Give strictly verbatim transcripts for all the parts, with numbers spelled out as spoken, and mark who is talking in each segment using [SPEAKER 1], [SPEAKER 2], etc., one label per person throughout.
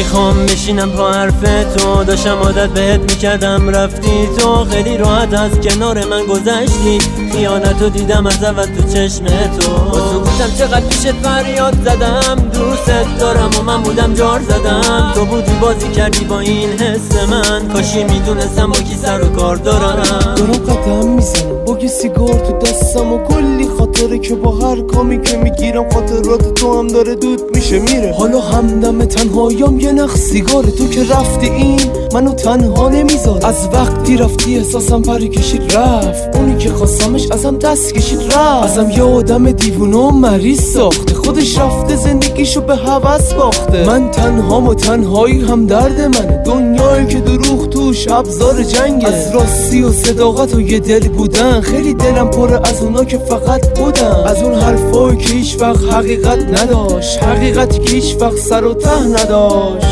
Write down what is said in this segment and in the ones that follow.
[SPEAKER 1] نمیخوام بشینم پا حرف تو، داشتم عادت بهت میکردم رفتی تو، خیلی راحت از کنار من گذشتی، خیانتو دیدم از اول تو چشم تو. با سکوتم چقدر پیشت فریاد زدم، دوست دارم و من بودم جار زدم، تو بودی بازی کردی با این حس من، کاشی میدونستم با کی سر و کار دارم.
[SPEAKER 2] دارم قدم میزنم با یه سیگار تو دستم و کلی خاطره که با هر کامی که میگیرم خاطرات تو هم داره دود میشه میره. حالا همدم تنهاییم یه نخ سیگار، تو که رفتی این منو تنها نمیذاره. از وقتی رفتی احساسم پری کشید رفت، اونی که خواستمش ازم دست کشید رفت، ازم یه آدم دیوونه و مریض ساخته، خودش رفته زندگیشو به هوس باخته. من تنهام و تنهایی هم درد منه، دنیایی که دروغ توش ابزار جنگه. از راستی و صداقت و یه دل بودن، خیلی دلم پره از اونا که فقط بودن، از اون حرفایی که هیچ وقت حقیقت نداشت، حقیقتی که هیچ وقت سر و ته نداشت.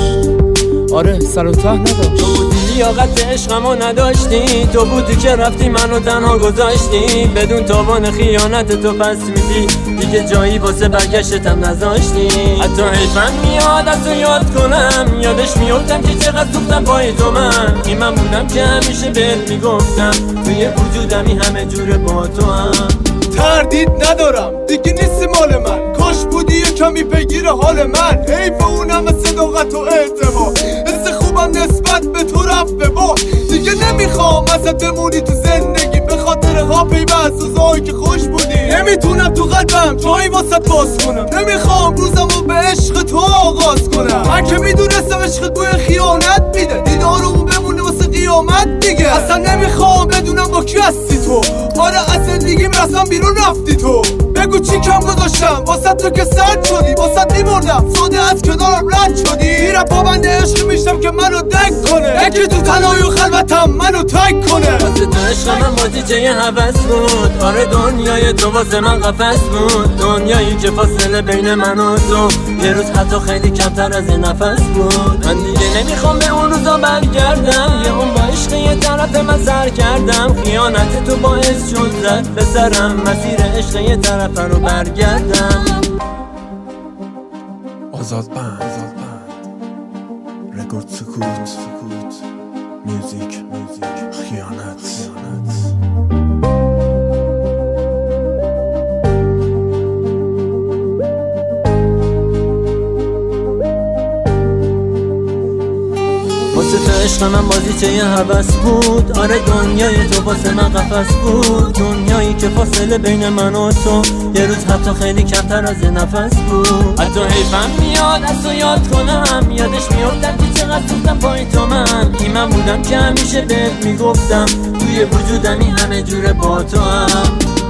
[SPEAKER 2] آره سر و ته نداشت.
[SPEAKER 1] تو بودی لیاقت عشقمو نداشتی، تو بودی که رفتی منو تنها گذاشتی، بدون تاوان خیانت تو پس میدی، دیگه جایی واسه برگشتم نذاشتی. حتی حیفم میاد از تو یاد کنم، یادش میافتم که چقدر سوختم پای تو من، این من بودم که همیشه بهت میگفتم توی وجودمی همه جوره با تو هم.
[SPEAKER 2] تردید ندارم دیگه نیستی مال من، کاش بودی یه کمی پیگیر حال من، حیف اونم صداقت و اعتماد، حس خوبم نسبت به تو رفت به با، دیگه نمیخوام ازت بمونی تو زندگی، به خاطر ها پیوست سوزایی که خوش بودی، نمیتونم تو قلبم جایی واسط باز کنم، نمیخوام روزمو به عشق تو آغاز کنم، من که میدونستم عشقت بوی خیانت میده، دیدارمو بمونه واسه قیامت دیگه، اصلا نمیخوام بدونم با کی هستی تو، آره از زندگی میرسم بیرون رفتی تو، بگو چی کم گذاشتم واسه تو که سرد شدی، واسه میمردم ساده از کنارم رد شدی، میرم پابند عشق میشتم که منو دک کنه، یکی تو تنهایی و خلوتم منو تک کنه.
[SPEAKER 1] واسه تو عشق من بازیچه یه هوس بود، آره دنیای تو واسه من قفس بود، دنیایی که فاصله بین من و تو یه روز حتی خیلی کمتر از نفس بود. من دیگه نمیخوام به اون روزا برگردم، یه اون با عشق یه طرف من سر کردم، خیانت تو باعث شد زد به سرم، مسیر عشق یه طرف رو برگردم.
[SPEAKER 3] آزاد بند آزاد بند رکورد سکوت سکوت میوزیک میوزیک خیانت خیانت.
[SPEAKER 1] واسه تو عشق من بازیچه یه هوس بود، آره دنیای تو واسه من قفس بود، دنیایی که فاصله بین من و تو یه روز حتی خیلی کمتر از نفس بود. حتی حیفم میاد از تو یاد کنم، یادش میافتم که چقدر سوختم پای تو من، این من بودم که همیشه بهت میگفتم توی وجودمی همه جوره با تو هم.